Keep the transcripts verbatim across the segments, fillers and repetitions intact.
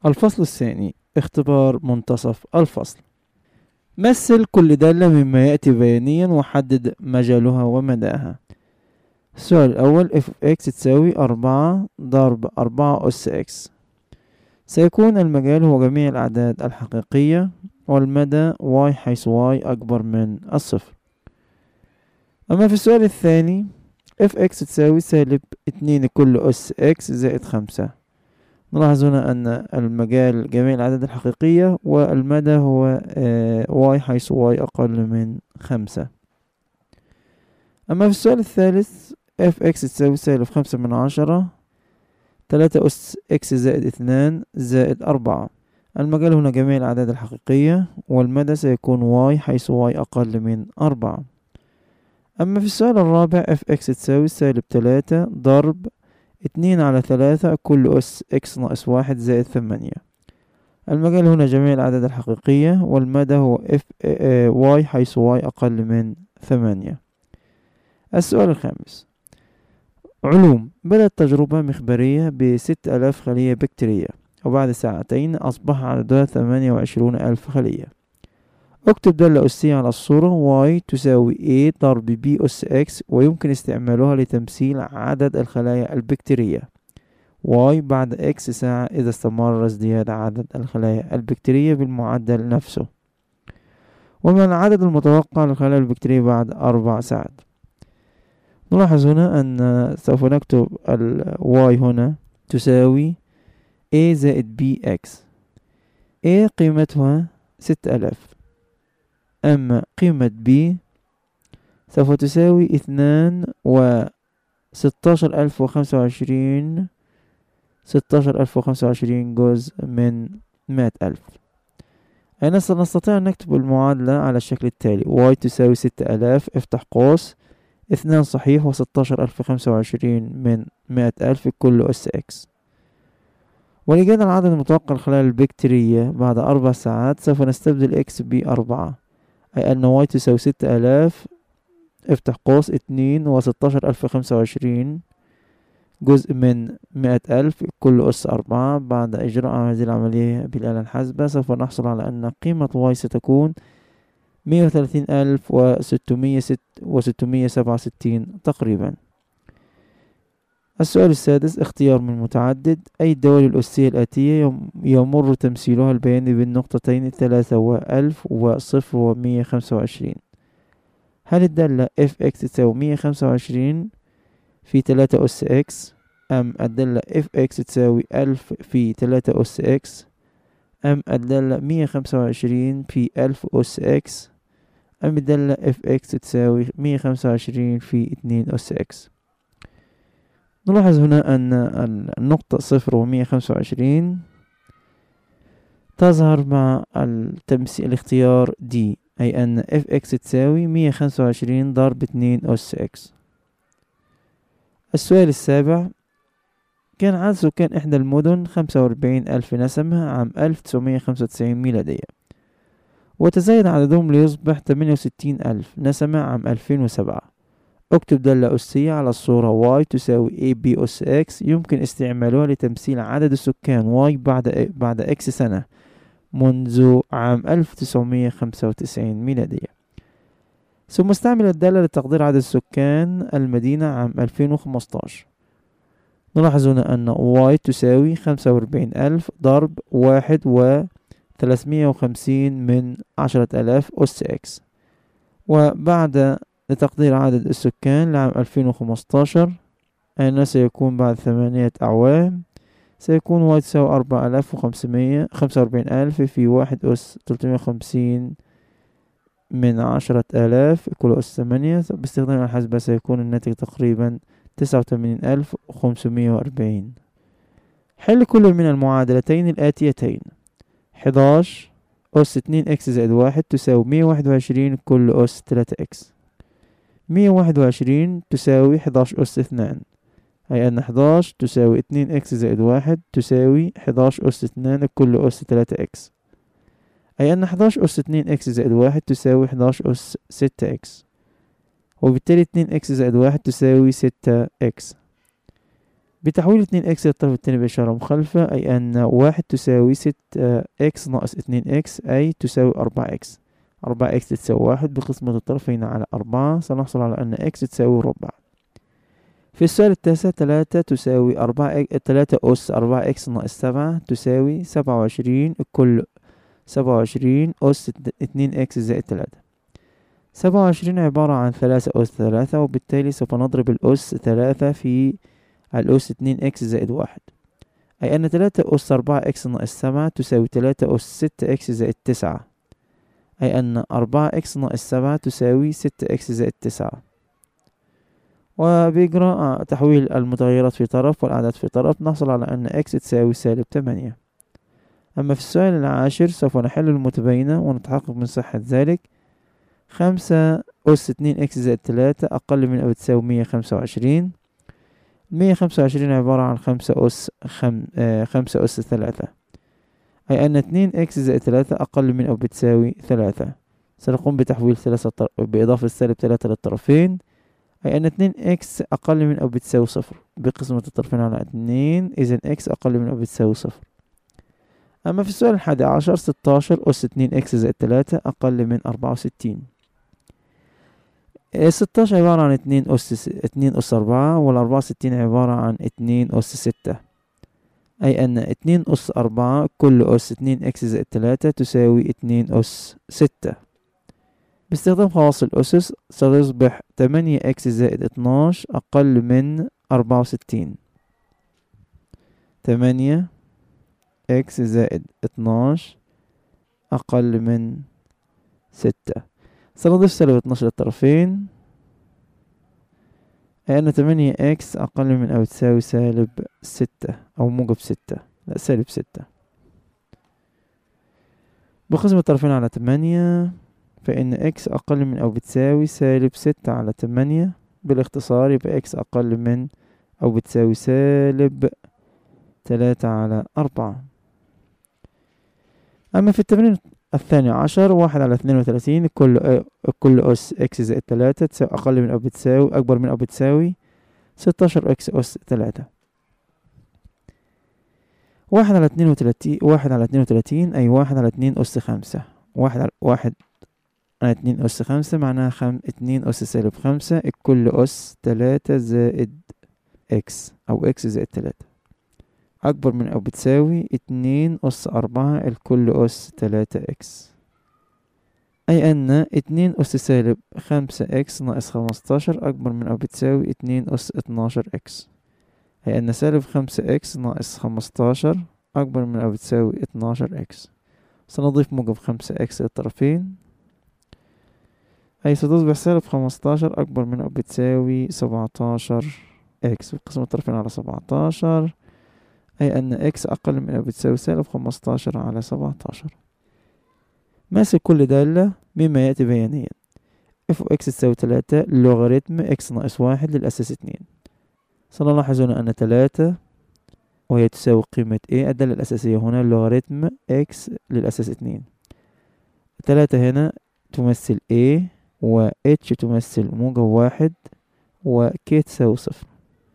الفصل الثاني، اختبار منتصف الفصل. مثل كل دالة مما يأتي بيانيا وحدد مجالها ومداها. السؤال الأول، f of x تساوي أربعة ضرب أربعة أس x. سيكون المجال هو جميع الأعداد الحقيقية، والمدى y حيث y أكبر من الصفر. أما في السؤال الثاني، fx تساوي سالب اتنين كل أس x زائد خمسة. نلاحظ هنا أن المجال جميع الأعداد الحقيقية، والمدى هو y حيث y أقل من خمسة. أما في السؤال الثالث، fx تساوي سالب خمسة من عشرة تلاتة أس x زائد اثنان زائد أربعة. المجال هنا جميع الأعداد الحقيقية، والمدى سيكون y حيث y أقل من أربعة. أما في السؤال الرابع، fx تساوي سالب تلاتة ضرب اتنين على ثلاثة كل أس x ناقص واحد زائد ثمانية. المجال هنا جميع الأعداد الحقيقية، والمدى هو f y حيث y أقل من ثمانية. السؤال الخامس، علوم. بدأت تجربة مخبرية بست آلاف خلية بكتيرية، وبعد ساعتين أصبح عددها ثمانية وعشرون ألف خلية. اكتب دالة أسية على الصورة y تساوي a ضرب b أس x، ويمكن استعمالها لتمثيل عدد الخلايا البكتيرية y بعد x ساعة إذا استمر ازدياد عدد الخلايا البكتيرية بالمعدل نفسه. وما العدد المتوقع للخلايا البكتيرية بعد أربع ساعات؟ نلاحظ هنا أن سوف نكتب ال y هنا تساوي a زائد bx. a قيمتها ستة آلاف، أما قيمة b سوف تساوي اثنان وستاشر ألف وخمسة وعشرين ستاشر ألف وخمسة وعشرين جزء من مائة ألف. أي نستطيع أن نكتب المعادلة على الشكل التالي: y تساوي ستة آلاف افتح قوس اثنان صحيح وستاشر ألف خمسة وعشرين من مائة ألف كل أس x. ولإيجاد العدد المتوقع للخلايا البكتيرية بعد أربع ساعات سوف نستبدل x بأربعة، أي أن y تساوي ستة آلاف افتح قوس اتنين وستاشر ألف خمسة وعشرين جزء من مائة ألف كل أس أربعة. بعد إجراء هذه العملية بالآلة الحاسبة سوف نحصل على أن قيمة y ستكون مية وثلاثين ألف وستمية سبعة وستين تقريبا. السؤال السادس، اختيار من متعدد. أي الدوال الأسية الآتية يمر تمثيلها البياني بالنقطتين ثلاثة وألف وصفر ومية خمسة وعشرين؟ هل الدالة fx تساوي مية خمسة وعشرين في تلاتة أس x، أم الدالة fx تساوي ألف في تلاتة أس x، أم الدالة مية خمسة وعشرين في ألف أس x، أم الدالة fx تساوي مية خمسة وعشرين في اتنين أس x؟ نلاحظ هنا أن النقطة صفر ومية خمسة وعشرين تظهر مع التمثيل الاختيار D، أي أن fx تساوي مية خمسة وعشرين ضرب اتنين أس x. السؤال السابع، كان عدد سكان إحدى المدن خمسة وأربعين ألف نسمة عام ألف تسعمية خمسة وتسعين ميلادية، وتزايد عددهم ليصبح ثمانية وستين ألف نسمة عام ألفين وسبعة. اكتب دالة أسية على الصورة y تساوي ab أس x، يمكن استعمالها لتمثيل عدد السكان y بعد بعد x سنة منذ عام ألف تسعمية خمسة وتسعين ميلادية. ثم استعمل الدالة لتقدير عدد سكان المدينة عام ألفين وخمستاشر. نلاحظ هنا أن y تساوي خمسة وأربعين ألف ضرب واحد وثلاثمية وخمسين من عشرة آلاف أس x. وبعد لتقدير عدد السكان لعام ألفين وخمستاشر، أين سيكون بعد ثمانية أعوام، سيكون y تساوي أربعة آلاف وخمسمية خمسة وأربعين ألف في واحد أس تلتمية وخمسين من عشرة آلاف كل أس ثمانية. باستخدام الحاسبة سيكون الناتج تقريبا تسعة وثمانين ألف وخمسمية وأربعين. حل كل من المعادلتين الآتيتين: حداشر أس اتنين إكس زائد واحد تساوي مية وواحد وعشرين كل أس تلاتة إكس. مية وواحد وعشرين تساوي حداشر أس اثنان، أي أن حداشر تساوي اتنين إكس زائد واحد تساوي حداشر أس اثنان كل أس تلاتة إكس، أي أن حداشر أس اتنين إكس زائد واحد تساوي حداشر أس ستة إكس، وبالتالي اتنين إكس زائد واحد تساوي ستة إكس. بتحويل اتنين اكس للطرف الثاني بإشارة مخالفة، أي أن واحد تساوي ستة اكس ناقص اتنين اكس، أي تساوي أربعة اكس. أربعة اكس تساوي واحد بقسمة الطرفين على أربعة، سنحصل على أن اكس تساوي ربع. في السؤال التاسع تلاتة تساوي أربعة تلاتة أس أربعة اكس ناقص سبعة تساوي سبعة وعشرين، الكل سبعة وعشرين أس اتنين اكس زائد تلاتة. سبعة وعشرين عبارة عن ثلاثة أس ثلاثة، وبالتالي سوف نضرب الأس ثلاثة في الأس اتنين اكس زائد واحد، أي أن تلاتة أس أربعة اكس ناقص سبعة تساوي تلاتة أس ستة اكس زائد تسعة، أي أن أربعة اكس ناقص سبعة تساوي ستة اكس زائد تسعة. وبإجراء تحويل المتغيرات في طرف والأعداد في طرف نحصل على أن اكس تساوي سالب تمانية. أما في السؤال العاشر سوف نحل المتباينة ونتحقق من صحة ذلك. خمسة أس اتنين اكس زائد تلاتة أقل من أو تساوي مية خمسة وعشرين. مية خمسة وعشرين عبارة عن خمسة أس خم... آه خمسة أس ثلاثة، أي أن اتنين اكس زائد تلاتة أقل من أو بتساوي ثلاثة. سنقوم بتحويل ثلاثة طر... بإضافة سالب تلاتة للطرفين، أي أن اتنين اكس أقل من أو بتساوي صفر بقسمة الطرفين على اتنين، إذن اكس أقل من أو بتساوي صفر. أما في السؤال الحادي عشر ستاشر أس اتنين اكس زائد تلاتة أقل من أربعة وستين. ستاشر عبارة عن اتنين أس اتنين أس أربعة، والأربعة وستين عبارة عن اتنين أس ستة، أي أن اتنين أس أربعة كل أس اتنين اكس زائد تلاتة تساوي اتنين أس ستة. باستخدام خواص الأسس ستصبح تمانية اكس زائد اتناشر أقل من أربعة وستين. تمانية اكس زائد اتناشر أقل من ستة. سنضيف سالب اتناشر للطرفين، أي أن تمانية اكس أقل من أو تساوي سالب ستة أو موجب ستة، لا سالب ستة. بقسم الطرفين على تمانية، فإن اكس أقل من أو بتساوي سالب ستة على تمانية. بالاختصار يبقى اكس أقل من أو بتساوي سالب تلاتة على أربعة. أما في التمرين الثاني عشر واحد على اثنين وثلاثين كل كل أس اكس زائد تلاتة تساوي أقل من أو بتساوي أكبر من أو بتساوي ستاشر اكس أس تلاتة. واحد على اتنين وتلاتين واحد على اتنين وتلاتين أي واحد على اتنين أس خمسة. واحد على واحد على اتنين أس خمسة معناها خم اتنين أس سالب خمسة، الكل أس تلاتة زائد اكس أو اكس زائد تلاتة أكبر من أو بتساوي اتنين أس أربعة، الكل أس تلاتة اكس، أي أن اتنين أس سالب خمسة اكس ناقص خمستاشر أكبر من أو بتساوي اتنين أس اتناشر اكس، أي أن سالب خمسة اكس ناقص خمستاشر أكبر من أو بتساوي اتناشر اكس. سنضيف موجب خمسة اكس للطرفين، أي ستصبح سالب خمستاشر أكبر من أو بتساوي سبعتاشر اكس بقسم الطرفين على سبعتاشر، أي أن اكس أقل من أو بتساوي سالب خمستاشر على سبعتاشر. ماسك كل دالة مما يأتي بيانيا. اف اكس تساوي تلاتة لوغاريتم اكس ناقص واحد للأساس اتنين. سنلاحظ هنا أن تلاتة وهي تساوي قيمة a، الدالة الأساسية هنا لوغاريتم اكس للأساس اتنين. تلاتة هنا تمثل a و h تمثل موجب واحد و k تساوي صفر.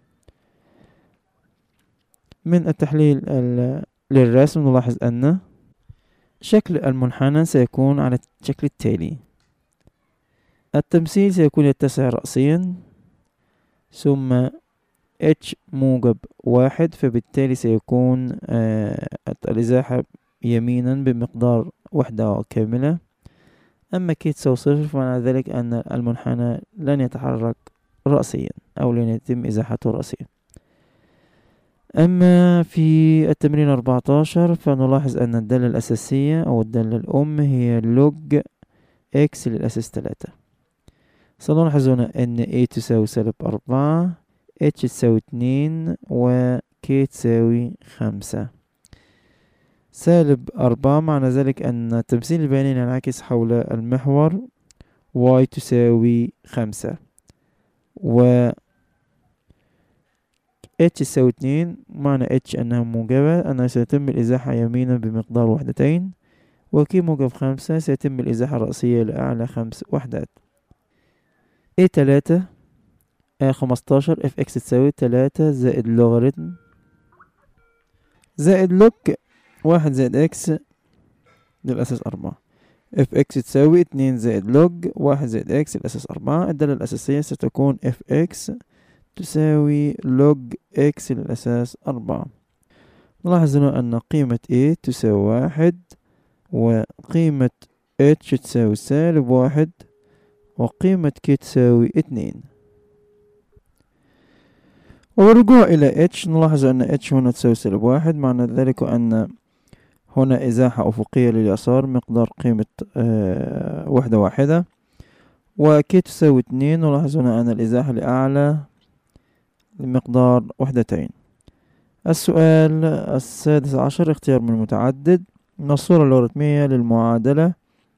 من التحليل للرسم نلاحظ أن شكل المنحنى سيكون على الشكل التالي. التمثيل سيكون يتسع رأسيا ثم h موجب واحد، فبالتالي سيكون آه الإزاحة يمينا بمقدار وحدة كاملة. أما k تساوي صفر فمعنى ذلك أن المنحنى لن يتحرك رأسيا أو لن يتم إزاحته رأسيا. أما في التمرين أربعتاشر فنلاحظ أن الدالة الأساسية أو الدالة الأم هي لوج x للأساس تلاتة. سنلاحظ هنا أن a تساوي سالب أربعة، h تساوي اتنين و k تساوي خمسة. سالب أربعة معنى ذلك أن التمثيل البياني ينعكس حول المحور y تساوي خمسة، و h تساوي اتنين معنى h أنها موجبة، أنها سيتم الإزاحة يمينا بمقدار وحدتين، وk موجب خمسة سيتم الإزاحة الرأسية لأعلى خمس وحدات. a تلاتة آه خمستاشر اف اكس تساوي تلاتة زائد لوغاريتم زائد لوج واحد زائد اكس للأساس أربعة. اف اكس تساوي اتنين زائد لوج واحد زائد اكس للأساس أربعة. الدالة الأساسية ستكون اف اكس تساوي لوج اكس للأساس أربعة. نلاحظ هنا أن قيمة a تساوي واحد وقيمة h تساوي سالب واحد وقيمة k تساوي اتنين. والرجوع إلى h نلاحظ أن h هنا تساوي سالب واحد، معنى ذلك أن هنا إزاحة أفقية لليسار مقدار قيمة آه وحدة واحدة، وك تساوي اتنين. نلاحظ هنا أن الإزاحة لأعلى لمقدار وحدتين. السؤال السادس عشر اختيار من المتعدد. من الصورة اللوغاريتمية للمعادلة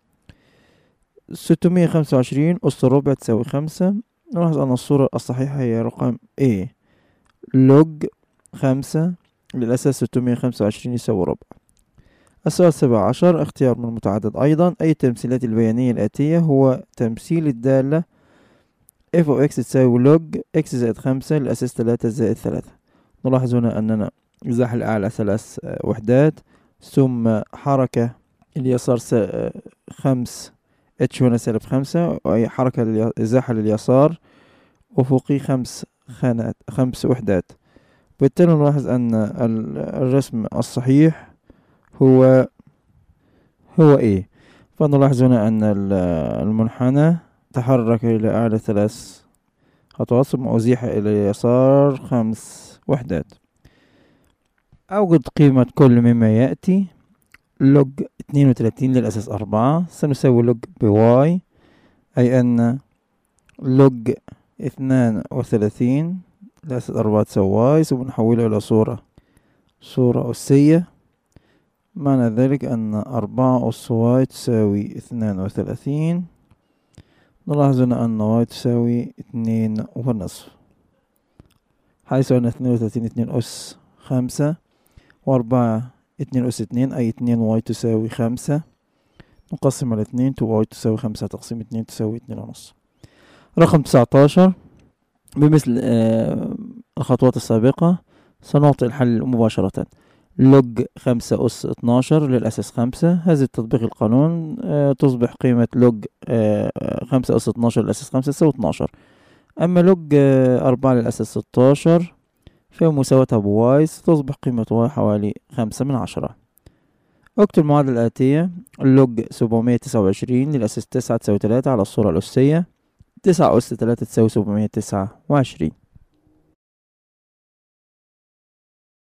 ستمية خمسة وعشرين أس الربع تساوي خمسة. نلاحظ أن الصورة الصحيحة هي رقم A لوج خمسة للأساس ستمية خمسة وعشرين يساوي ربع. السؤال السابع عشر اختيار من المتعدد أيضا. أي التمثيلات البيانية الآتية هو تمثيل الدالة f of x تساوي لوج x زائد خمسة للأساس تلاتة زائد ثلاثة. نلاحظ هنا أننا إزاحة الأعلى ثلاث وحدات ثم حركة اليسار خمس h هنا سالب خمسة، وأي حركة إزاحة لليسار أفقي خمس خانات خمس وحدات. بالتالي نلاحظ أن الرسم الصحيح هو هو A. فنلاحظ هنا أن المنحنى تحرك إلى أعلى ثلاث خطوات ثم أزيح إلى اليسار خمس وحدات. أوجد قيمة كل مما يأتي. لوج اتنين وتلاتين للأساس أربعة سنساوي لوج بواي، أي أن لوج اثنان وثلاثين للأساس أربعة تساوي واي، ثم نحولها إلى صورة صورة أسية. معنى ذلك أن أربعة أس واي تساوي اثنان وثلاثين. نلاحظ أن واي تساوي اتنين ونصف، حيث أن اثنين وثلاثين اتنين أس خمسة وأربعة اتنين أس اتنين، أي اتنين واي تساوي خمسة. نقسم على اتنين تو واي تساوي خمسة تقسيم اتنين تساوي اتنين ونصف. رقم تسعتاشر بمثل آه الخطوات السابقة سنعطي الحل مباشرة. لوج خمسة أس اتناشر للأساس خمسة. هذا تطبيق القانون آه تصبح قيمة لوج آه خمسة أس اتناشر للأساس خمسة تساوي اتناشر. أما لوج آه أربعة للأساس ستاشر فمساواتها بواي ستصبح قيمة واي حوالي خمسة من عشرة. اكتب المعادلة الآتية. لوج سبعمية تسعة وعشرين للأساس تسعة تساوي تلاتة على الصورة الأسية. تسعة أس تلاتة تساوي سبعمية تسعة وعشرين.